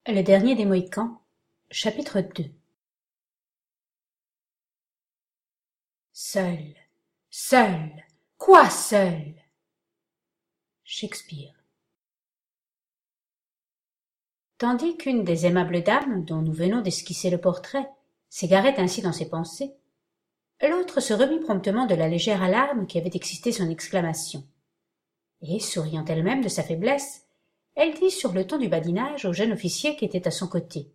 Le dernier des Mohicans, chapitre 2. Seul, seul, quoi seul? Shakespeare. Tandis qu'une des aimables dames, dont nous venons d'esquisser le portrait, s'égarait ainsi dans ses pensées, l'autre se remit promptement de la légère alarme qui avait excité son exclamation. Et, souriant elle-même de sa faiblesse, elle dit sur le ton du badinage au jeune officier qui était à son côté.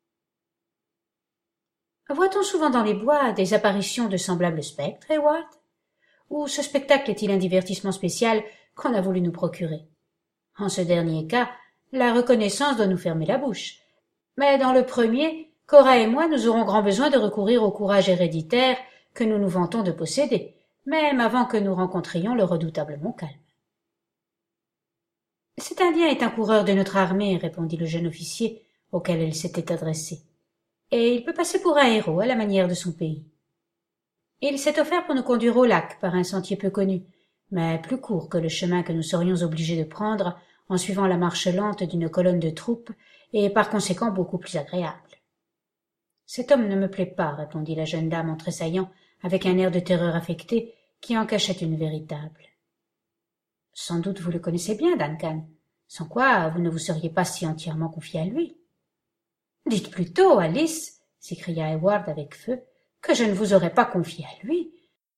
Voit-on souvent dans les bois des apparitions de semblables spectres, Heyward? Ou ce spectacle est-il un divertissement spécial qu'on a voulu nous procurer? En ce dernier cas, la reconnaissance doit nous fermer la bouche. Mais dans le premier, Cora et moi, nous aurons grand besoin de recourir au courage héréditaire que nous nous vantons de posséder, même avant que nous rencontrions le redoutable Montcalm. Cet Indien est un coureur de notre armée, répondit le jeune officier auquel elle s'était adressée, et il peut passer pour un héros à la manière de son pays. Il s'est offert pour nous conduire au lac par un sentier peu connu, mais plus court que le chemin que nous serions obligés de prendre en suivant la marche lente d'une colonne de troupes, et par conséquent beaucoup plus agréable. Cet homme ne me plaît pas, répondit la jeune dame en tressaillant avec un air de terreur affectée qui en cachait une véritable. Sans doute vous le connaissez bien, Duncan, sans quoi vous ne vous seriez pas si entièrement confié à lui. Dites plutôt, Alice, s'écria Heyward avec feu, que je ne vous aurais pas confié à lui.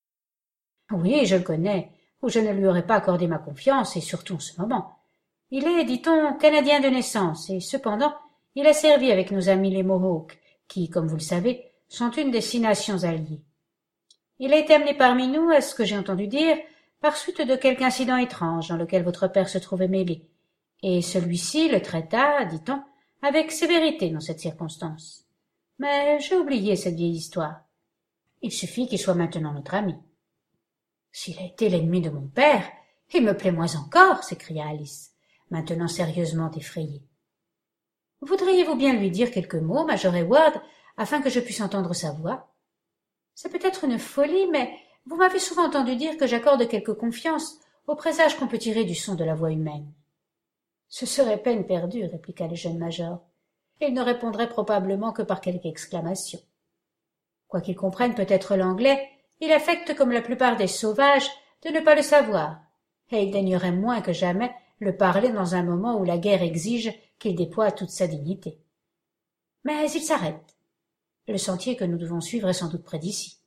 Oui, je le connais, ou je ne lui aurais pas accordé ma confiance, et surtout en ce moment. Il est, dit-on, canadien de naissance, et cependant, il a servi avec nos amis les Mohawks, qui, comme vous le savez, sont une des 6 nations alliées. Il a été amené parmi nous, à ce que j'ai entendu dire, par suite de quelque incident étrange dans lequel votre père se trouvait mêlé, et celui-ci le traita, dit-on, avec sévérité dans cette circonstance. Mais j'ai oublié cette vieille histoire. Il suffit qu'il soit maintenant notre ami. S'il a été l'ennemi de mon père, il me plaît moins encore, s'écria Alice, maintenant sérieusement effrayée. Voudriez-vous bien lui dire quelques mots, Major Heyward, afin que je puisse entendre sa voix? C'est peut-être une folie, mais vous m'avez souvent entendu dire que j'accorde quelque confiance au présage qu'on peut tirer du son de la voix humaine. Ce serait peine perdue, répliqua le jeune major. Il ne répondrait probablement que par quelque exclamation. Quoiqu'il comprenne peut-être l'anglais, il affecte, comme la plupart des sauvages, de ne pas le savoir, et il daignerait moins que jamais le parler dans un moment où la guerre exige qu'il déploie toute sa dignité. Mais il s'arrête. Le sentier que nous devons suivre est sans doute près d'ici.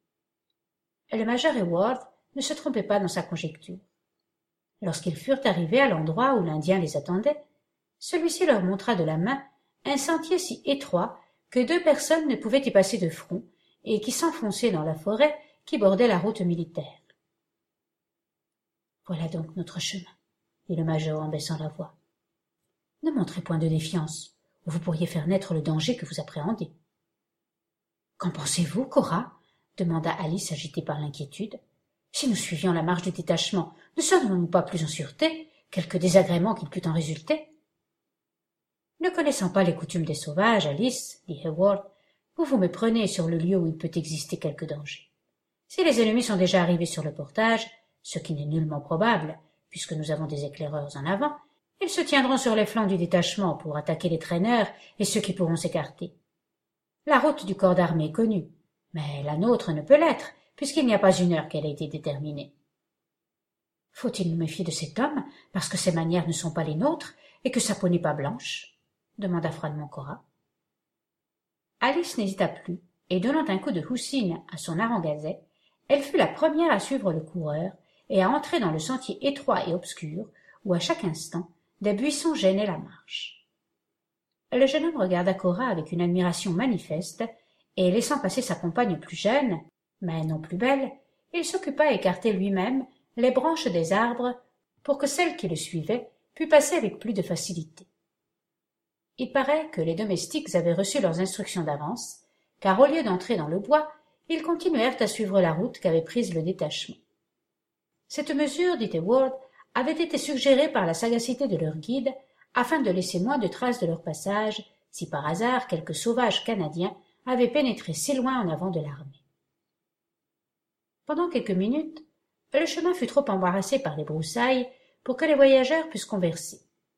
Le major Heyward ne se trompait pas dans sa conjecture. Lorsqu'ils furent arrivés à l'endroit où l'Indien les attendait, celui-ci leur montra de la main un sentier si étroit que 2 personnes ne pouvaient y passer de front et qui s'enfonçait dans la forêt qui bordait la route militaire. Voilà donc notre chemin, dit le major en baissant la voix. Ne montrez point de défiance, ou vous pourriez faire naître le danger que vous appréhendez. Qu'en pensez-vous, Cora? Demanda Alice agitée par l'inquiétude. Si nous suivions la marche du détachement, ne serions-nous pas plus en sûreté, quelque désagrément qu'il pût en résulter? Ne connaissant pas les coutumes des sauvages, Alice, dit Heyward, vous vous méprenez sur le lieu où il peut exister quelque danger. Si les ennemis sont déjà arrivés sur le portage, ce qui n'est nullement probable, puisque nous avons des éclaireurs en avant, ils se tiendront sur les flancs du détachement pour attaquer les traîneurs et ceux qui pourront s'écarter. La route du corps d'armée est connue, mais la nôtre ne peut l'être, puisqu'il n'y a pas une heure qu'elle a été déterminée. Faut-il nous méfier de cet homme, parce que ses manières ne sont pas les nôtres, et que sa peau n'est pas blanche? Demanda froidement Cora. Alice n'hésita plus, et donnant un coup de houssine à son harengazet, elle fut la première à suivre le coureur et à entrer dans le sentier étroit et obscur, où à chaque instant des buissons gênaient la marche. Le jeune homme regarda Cora avec une admiration manifeste, et laissant passer sa compagne plus jeune, mais non plus belle, il s'occupa à écarter lui-même les branches des arbres pour que celle qui le suivait pût passer avec plus de facilité. Il paraît que les domestiques avaient reçu leurs instructions d'avance, car au lieu d'entrer dans le bois, ils continuèrent à suivre la route qu'avait prise le détachement. Cette mesure, dit Heyward, avait été suggérée par la sagacité de leur guide, afin de laisser moins de traces de leur passage, si par hasard quelque sauvage canadien avait pénétré si loin en avant de l'armée. Pendant quelques minutes, le chemin fut trop embarrassé par les broussailles pour que les voyageurs pussent converser.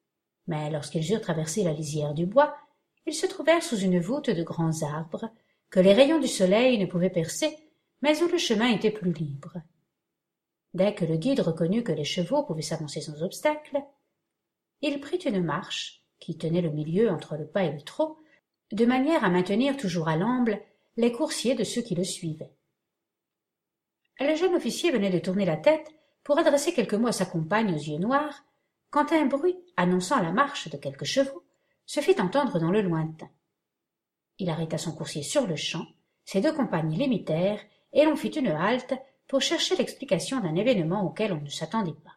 Mais lorsqu'ils eurent traversé la lisière du bois, ils se trouvèrent sous une voûte de grands arbres que les rayons du soleil ne pouvaient percer, mais où le chemin était plus libre. Dès que le guide reconnut que les chevaux pouvaient s'avancer sans obstacle, il prit une marche, qui tenait le milieu entre le pas et le trot, de manière à maintenir toujours à l'amble les coursiers de ceux qui le suivaient. Le jeune officier venait de tourner la tête pour adresser quelques mots à sa compagne aux yeux noirs, quand un bruit annonçant la marche de quelques chevaux se fit entendre dans le lointain. Il arrêta son coursier sur-le-champ, ses deux compagnes l'imitèrent, et l'on fit une halte pour chercher l'explication d'un événement auquel on ne s'attendait pas.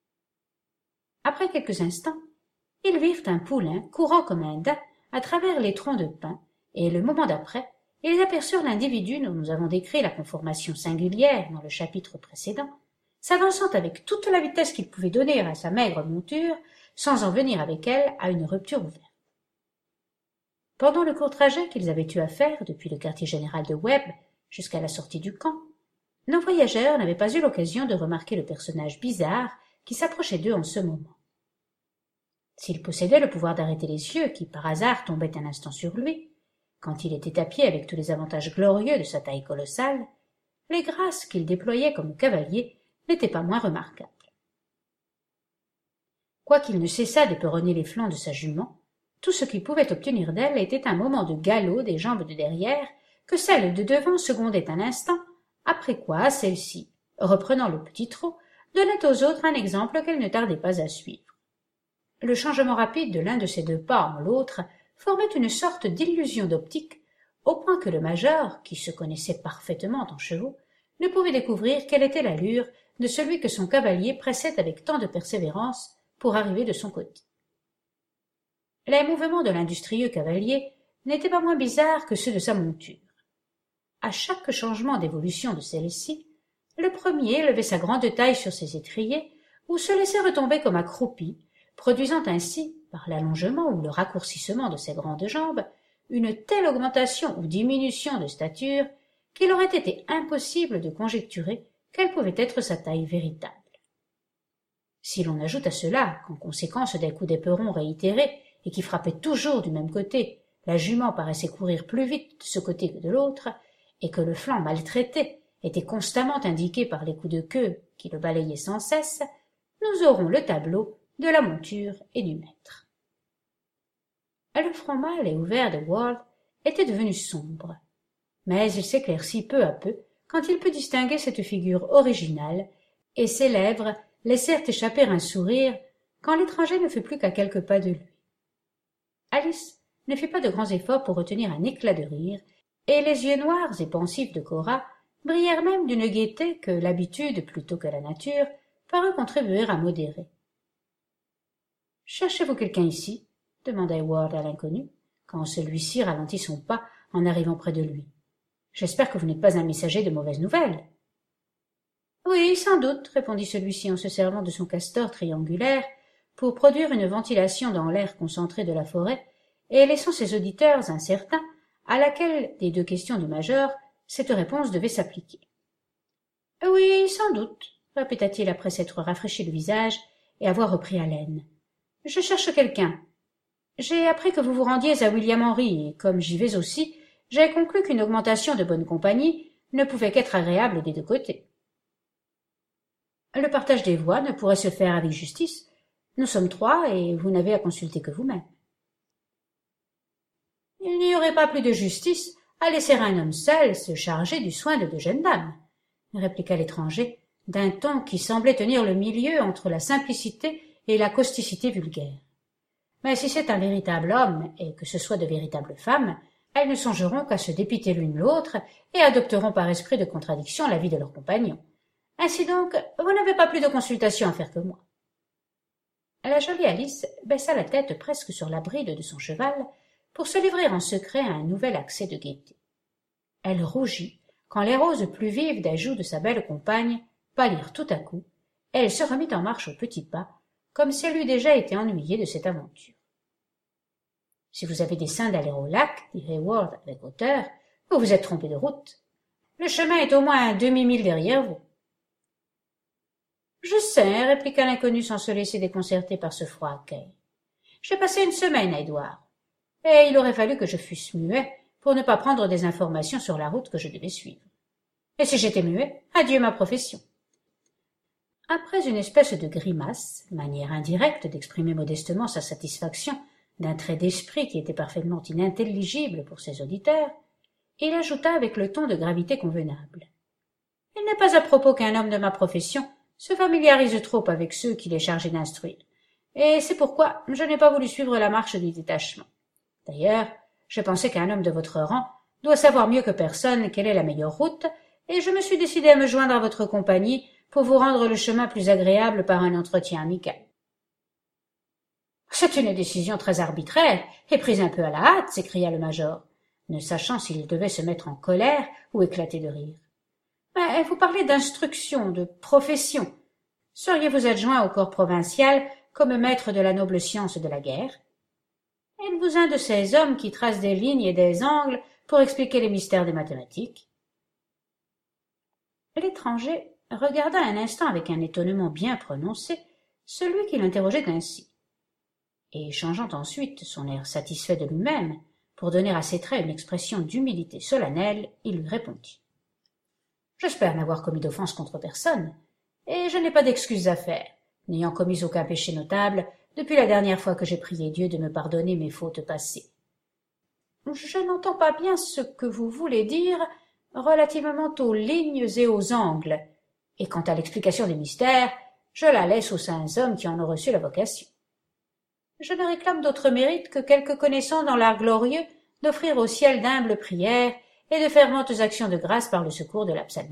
Après quelques instants, ils virent un poulain courant comme un daim à travers les troncs de pin, et le moment d'après, ils aperçurent l'individu dont nous avons décrit la conformation singulière dans le chapitre précédent, s'avançant avec toute la vitesse qu'il pouvait donner à sa maigre monture, sans en venir avec elle à une rupture ouverte. Pendant le court trajet qu'ils avaient eu à faire depuis le quartier général de Webb jusqu'à la sortie du camp, nos voyageurs n'avaient pas eu l'occasion de remarquer le personnage bizarre qui s'approchait d'eux en ce moment. S'il possédait le pouvoir d'arrêter les yeux qui, par hasard, tombaient un instant sur lui, quand il était à pied avec tous les avantages glorieux de sa taille colossale, les grâces qu'il déployait comme cavalier n'étaient pas moins remarquables. Quoiqu'il ne cessât d'éperonner les flancs de sa jument, tout ce qu'il pouvait obtenir d'elle était un moment de galop des jambes de derrière que celle de devant secondait un instant, après quoi celle-ci, reprenant le petit trot, donnait aux autres un exemple qu'elle ne tardait pas à suivre. Le changement rapide de l'un de ces deux pas en l'autre formait une sorte d'illusion d'optique, au point que le major, qui se connaissait parfaitement en chevaux, ne pouvait découvrir quelle était l'allure de celui que son cavalier pressait avec tant de persévérance pour arriver de son côté. Les mouvements de l'industrieux cavalier n'étaient pas moins bizarres que ceux de sa monture. À chaque changement d'évolution de celle-ci, le premier levait sa grande taille sur ses étriers ou se laissait retomber comme accroupi, produisant ainsi, par l'allongement ou le raccourcissement de ses grandes jambes, une telle augmentation ou diminution de stature qu'il aurait été impossible de conjecturer quelle pouvait être sa taille véritable. Si l'on ajoute à cela qu'en conséquence des coups d'éperon réitérés et qui frappaient toujours du même côté, la jument paraissait courir plus vite de ce côté que de l'autre, et que le flanc maltraité était constamment indiqué par les coups de queue qui le balayaient sans cesse, nous aurons le tableau de la monture et du maître. Le front mâle et ouvert de Ward était devenu sombre, mais il s'éclaircit peu à peu quand il put distinguer cette figure originale, et ses lèvres laissèrent échapper un sourire quand l'étranger ne fut plus qu'à quelques pas de lui. Alice ne fit pas de grands efforts pour retenir un éclat de rire, et les yeux noirs et pensifs de Cora brillèrent même d'une gaieté que l'habitude plutôt que la nature parut contribuer à modérer. « Cherchez-vous quelqu'un ici ?» demanda Heyward à l'inconnu, quand celui-ci ralentit son pas en arrivant près de lui. « J'espère que vous n'êtes pas un messager de mauvaises nouvelles. »« Oui, sans doute, » répondit celui-ci en se servant de son castor triangulaire pour produire une ventilation dans l'air concentré de la forêt et laissant ses auditeurs incertains à laquelle des deux questions du major cette réponse devait s'appliquer. « Oui, sans doute, » répéta-t-il après s'être rafraîchi le visage et avoir repris haleine. « Je cherche quelqu'un. J'ai appris que vous vous rendiez à William Henry, et comme j'y vais aussi, j'ai conclu qu'une augmentation de bonne compagnie ne pouvait qu'être agréable des deux côtés. Le partage des voix ne pourrait se faire avec justice. Nous sommes trois, et vous n'avez à consulter que vous-même. » « Il n'y aurait pas plus de justice à laisser un homme seul se charger du soin de deux jeunes dames, » répliqua l'étranger, d'un ton qui semblait tenir le milieu entre la simplicité et la causticité vulgaire. « Mais si c'est un véritable homme, et que ce soit de véritables femmes, elles ne songeront qu'à se dépiter l'une l'autre et adopteront par esprit de contradiction l'avis de leurs compagnons. Ainsi donc, vous n'avez pas plus de consultation à faire que moi. » La jolie Alice baissa la tête presque sur la bride de son cheval pour se livrer en secret à un nouvel accès de gaieté. Elle rougit quand les roses plus vives des joues de sa belle compagne pâlirent tout à coup, et elle se remit en marche au petit pas, comme si elle eût déjà été ennuyée de cette aventure. « Si vous avez dessein d'aller au lac, dit Heyward avec hauteur, vous vous êtes trompé de route. Le chemin est au moins un demi-mille derrière vous. »« Je sais, » répliqua l'inconnu sans se laisser déconcerter par ce froid accueil. J'ai passé une semaine à Édouard, et il aurait fallu que je fusse muet pour ne pas prendre des informations sur la route que je devais suivre. Et si j'étais muet, adieu ma profession. » Après une espèce de grimace, manière indirecte d'exprimer modestement sa satisfaction d'un trait d'esprit qui était parfaitement inintelligible pour ses auditeurs, il ajouta avec le ton de gravité convenable. « Il n'est pas à propos qu'un homme de ma profession se familiarise trop avec ceux qu'il est chargé d'instruire, et c'est pourquoi je n'ai pas voulu suivre la marche du détachement. D'ailleurs, je pensais qu'un homme de votre rang doit savoir mieux que personne quelle est la meilleure route, et je me suis décidé à me joindre à votre compagnie pour vous rendre le chemin plus agréable par un entretien amical. » « C'est une décision très arbitraire et prise un peu à la hâte, s'écria le major, ne sachant s'il devait se mettre en colère ou éclater de rire. « Mais vous parlez d'instruction, de profession. Seriez-vous adjoint au corps provincial comme maître de la noble science de la guerre? Êtes-vous un de ces hommes qui tracent des lignes et des angles pour expliquer les mystères des mathématiques? » L'étranger regarda un instant avec un étonnement bien prononcé celui qui l'interrogeait ainsi, et changeant ensuite son air satisfait de lui-même pour donner à ses traits une expression d'humilité solennelle, il lui répondit. « J'espère n'avoir commis d'offense contre personne, et je n'ai pas d'excuses à faire, n'ayant commis aucun péché notable depuis la dernière fois que j'ai prié Dieu de me pardonner mes fautes passées. Je n'entends pas bien ce que vous voulez dire relativement aux lignes et aux angles, et quant à l'explication des mystères, je la laisse aux saints hommes qui en ont reçu la vocation. Je ne réclame d'autre mérite que quelques connaissances dans l'art glorieux d'offrir au ciel d'humbles prières et de ferventes actions de grâce par le secours de la psalmodie. »«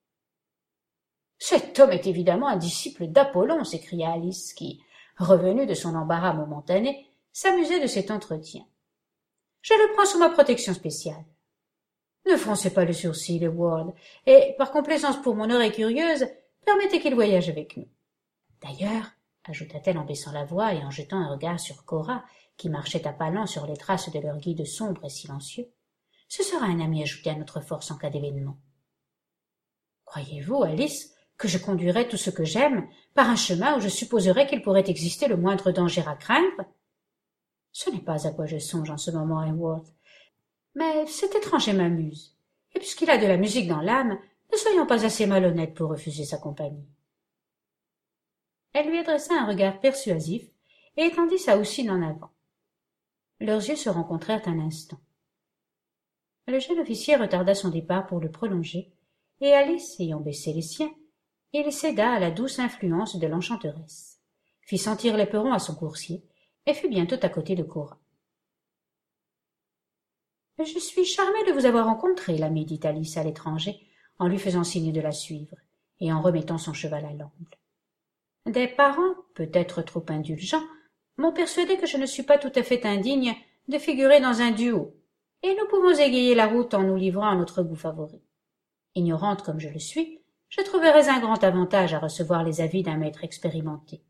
Cet homme est évidemment un disciple d'Apollon, » s'écria Alice, qui, revenue de son embarras momentané, s'amusait de cet entretien. « Je le prends sous ma protection spéciale. » Ne froncez pas le sourcil, Ward, et, par complaisance pour mon oreille curieuse, permettez qu'il voyage avec nous. D'ailleurs, ajouta-t-elle en baissant la voix et en jetant un regard sur Cora, qui marchait à pas lents sur les traces de leur guide sombre et silencieux, ce sera un ami ajouté à notre force en cas d'événement. Croyez-vous, Alice, que je conduirais tout ce que j'aime par un chemin où je supposerais qu'il pourrait exister le moindre danger à craindre? Ce n'est pas à quoi je songe en ce moment, Edward, mais cet étranger m'amuse, et puisqu'il a de la musique dans l'âme, ne soyons pas assez malhonnêtes pour refuser sa compagnie. Elle lui adressa un regard persuasif et étendit sa houssine en avant. Leurs yeux se rencontrèrent un instant. Le jeune officier retarda son départ pour le prolonger, et Alice, ayant baissé les siens, il céda à la douce influence de l'enchanteresse, fit sentir l'éperon à son coursier, et fut bientôt à côté de Cora. « Je suis charmée de vous avoir rencontré, l'ami, dit Alice à l'étranger, en lui faisant signe de la suivre, et en remettant son cheval à l'amble. Des parents, peut-être trop indulgents, m'ont persuadé que je ne suis pas tout à fait indigne de figurer dans un duo, et nous pouvons égayer la route en nous livrant à notre goût favori. Ignorante comme je le suis, je trouverais un grand avantage à recevoir les avis d'un maître expérimenté.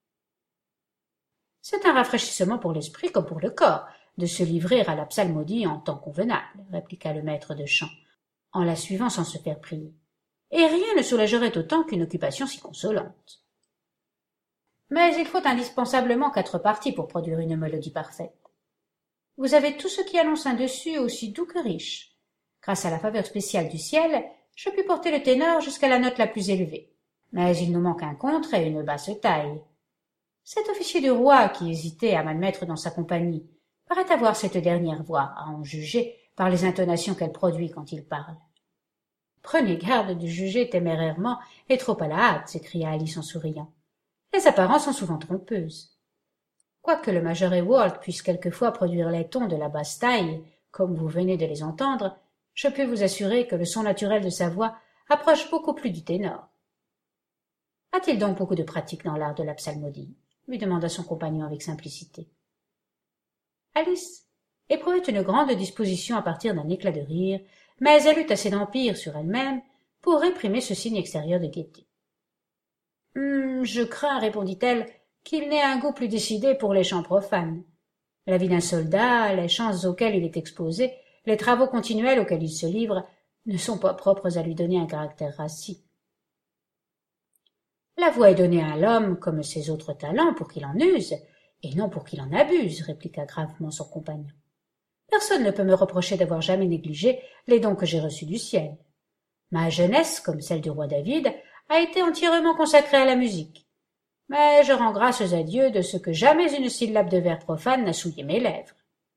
C'est un rafraîchissement pour l'esprit comme pour le corps, de se livrer à la psalmodie en temps convenable, répliqua le maître de chant, en la suivant sans se faire prier. Et rien ne soulagerait autant qu'une occupation si consolante. Mais il faut indispensablement 4 parties pour produire une mélodie parfaite. Vous avez tout ce qui annonce un dessus aussi doux que riche. Grâce à la faveur spéciale du ciel, je puis porter le ténor jusqu'à la note la plus élevée. Mais il nous manque un contre et une basse taille. Cet officier du roi qui hésitait à m'admettre dans sa compagnie paraît avoir cette dernière voix, à en juger par les intonations qu'elle produit quand il parle. Prenez garde de juger témérairement et trop à la hâte, s'écria Alice en souriant. Les apparences sont souvent trompeuses. Quoique le major Ewald puisse quelquefois produire les tons de la basse taille, comme vous venez de les entendre, je peux vous assurer que le son naturel de sa voix approche beaucoup plus du ténor. A-t-il donc beaucoup de pratique dans l'art de la psalmodie? Lui demanda son compagnon avec simplicité. Alice éprouvait une grande disposition à partir d'un éclat de rire, mais elle eut assez d'empire sur elle-même pour réprimer ce signe extérieur de gaieté. Je crains, répondit-elle, qu'il n'ait un goût plus décidé pour les chants profanes. La vie d'un soldat, les chances auxquelles il est exposé, les travaux continuels auxquels il se livre, ne sont pas propres à lui donner un caractère rassis. La voix est donnée à l'homme comme ses autres talents pour qu'il en use, Et non pour qu'il en abuse, répliqua gravement son compagnon. Personne ne peut me reprocher d'avoir jamais négligé les dons que j'ai reçus du ciel. Ma jeunesse, comme celle du roi David, a été entièrement consacrée à la musique. Mais je rends grâces à Dieu de ce que jamais une syllabe de vers profane n'a souillé mes lèvres.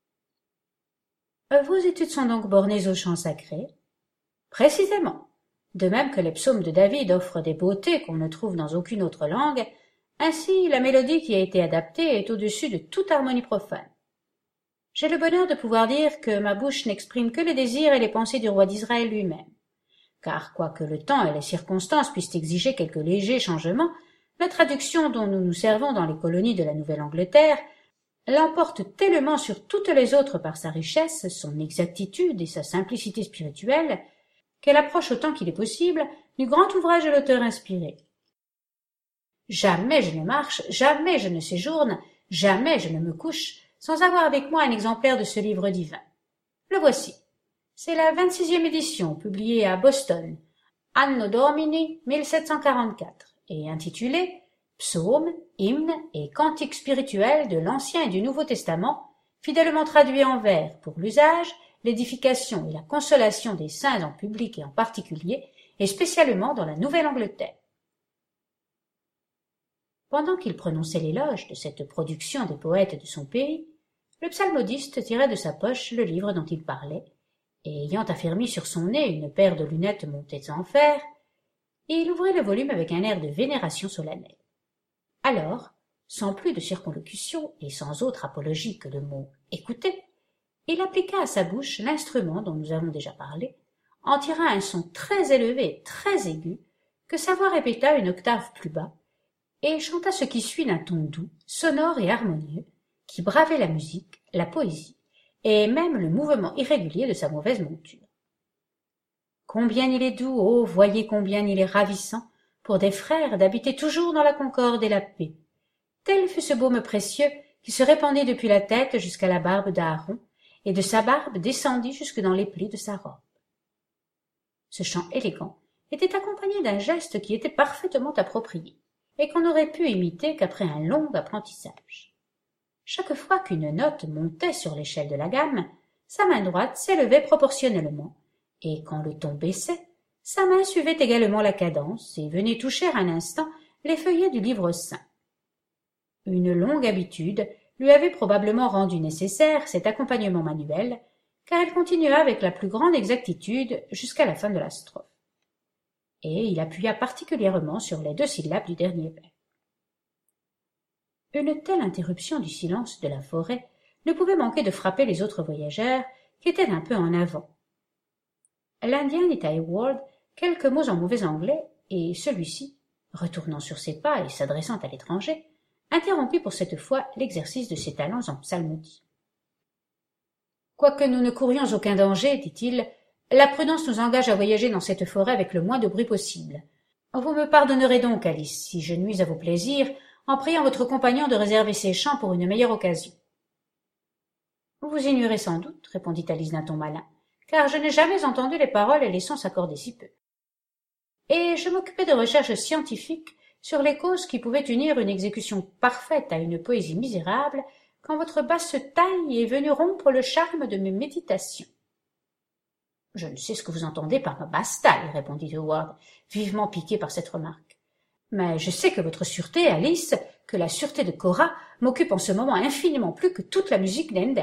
Vos études sont donc bornées aux chants sacrés? Précisément. De même que les psaumes de David offrent des beautés qu'on ne trouve dans aucune autre langue, ainsi la mélodie qui a été adaptée est au-dessus de toute harmonie profane. J'ai le bonheur de pouvoir dire que ma bouche n'exprime que les désirs et les pensées du roi d'Israël lui-même. Car quoique le temps et les circonstances puissent exiger quelques légers changements, la traduction dont nous nous servons dans les colonies de la Nouvelle-Angleterre l'emporte tellement sur toutes les autres par sa richesse, son exactitude et sa simplicité spirituelle, qu'elle approche autant qu'il est possible du grand ouvrage de l'auteur inspiré. Jamais je ne marche, jamais je ne séjourne, jamais je ne me couche, sans avoir avec moi un exemplaire de ce livre divin. Le voici. C'est la 26e édition, publiée à Boston, Anno Domini 1744, et intitulée Psaumes, hymnes et cantiques spirituels de l'Ancien et du Nouveau Testament, fidèlement traduits en vers pour l'usage, l'édification et la consolation des saints en public et en particulier, et spécialement dans la Nouvelle-Angleterre. Pendant qu'il prononçait l'éloge de cette production des poètes de son pays, le psalmodiste tirait de sa poche le livre dont il parlait, et ayant affermi sur son nez une paire de lunettes montées en fer, il ouvrit le volume avec un air de vénération solennelle. Alors, sans plus de circonlocution et sans autre apologie que le mot « écoutez », il appliqua à sa bouche l'instrument dont nous avons déjà parlé, en tira un son très élevé et très aigu, que sa voix répéta une octave plus bas, et chanta ce qui suit d'un ton doux, sonore et harmonieux, qui bravait la musique, la poésie, et même le mouvement irrégulier de sa mauvaise monture. Combien il est doux, oh, voyez combien il est ravissant, pour des frères d'habiter toujours dans la concorde et la paix. Tel fut ce baume précieux qui se répandit depuis la tête jusqu'à la barbe d'Aaron, et de sa barbe descendit jusque dans les plis de sa robe. Ce chant élégant était accompagné d'un geste qui était parfaitement approprié, et qu'on n'aurait pu imiter qu'après un long apprentissage. Chaque fois qu'une note montait sur l'échelle de la gamme, sa main droite s'élevait proportionnellement, et quand le ton baissait, sa main suivait également la cadence et venait toucher un instant les feuillets du livre saint. Une longue habitude lui avait probablement rendu nécessaire cet accompagnement manuel, car elle continua avec la plus grande exactitude jusqu'à la fin de la strophe. Et il appuya particulièrement sur les 2 syllabes du dernier vers. Une telle interruption du silence de la forêt ne pouvait manquer de frapper les autres voyageurs, qui étaient un peu en avant. L'Indien dit à Heyward quelques mots en mauvais anglais, et celui-ci, retournant sur ses pas et s'adressant à l'étranger, interrompit pour cette fois l'exercice de ses talents en psalmodie. « Quoique nous ne courions aucun danger, dit-il, la prudence nous engage à voyager dans cette forêt avec le moins de bruit possible. Vous me pardonnerez donc, Alice, si je nuis à vos plaisirs, en priant votre compagnon de réserver ses chants pour une meilleure occasion. »« Vous ignorez sans doute, répondit Alice d'un ton malin, car je n'ai jamais entendu les paroles et les sons s'accorder si peu. Et je m'occupais de recherches scientifiques sur les causes qui pouvaient unir une exécution parfaite à une poésie misérable, quand votre basse taille est venue rompre le charme de mes méditations. »« Je ne sais ce que vous entendez par ma basse taille, répondit Howard, vivement piqué par cette remarque. Mais je sais que votre sûreté, Alice, que la sûreté de Cora, m'occupe en ce moment infiniment plus que toute la musique d'Handel. »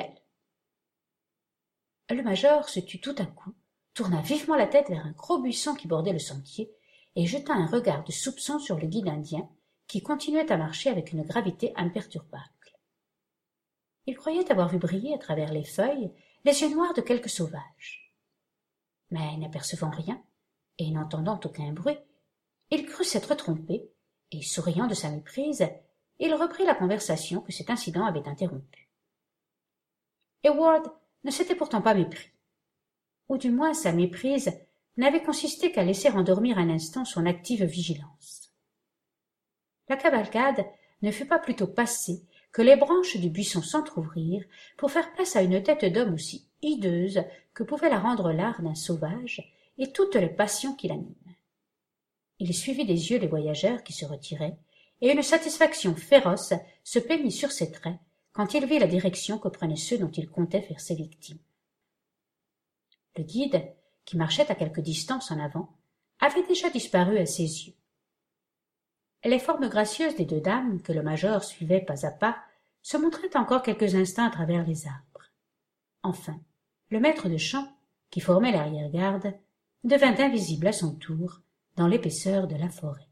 Le major se tut tout à coup, tourna vivement la tête vers un gros buisson qui bordait le sentier, et jeta un regard de soupçon sur le guide indien, qui continuait à marcher avec une gravité imperturbable. Il croyait avoir vu briller à travers les feuilles les yeux noirs de quelque sauvage. Mais n'apercevant rien, et n'entendant aucun bruit, il crut s'être trompé, et souriant de sa méprise, il reprit la conversation que cet incident avait interrompue. Heyward ne s'était pourtant pas mépris, ou du moins sa méprise n'avait consisté qu'à laisser endormir un instant son active vigilance. La cavalcade ne fut pas plutôt passée que les branches du buisson s'entr'ouvrirent pour faire place à une tête d'homme aussi hideuse que pouvait la rendre l'art d'un sauvage et toutes les passions qui l'animent. Il suivit des yeux les voyageurs qui se retiraient, et une satisfaction féroce se peignit sur ses traits quand il vit la direction que prenaient ceux dont il comptait faire ses victimes. Le guide, qui marchait à quelque distance en avant, avait déjà disparu à ses yeux. Les formes gracieuses des deux dames, que le major suivait pas à pas, se montraient encore quelques instants à travers les arbres. Enfin, le maître de chant, qui formait l'arrière-garde, devint invisible à son tour dans l'épaisseur de la forêt.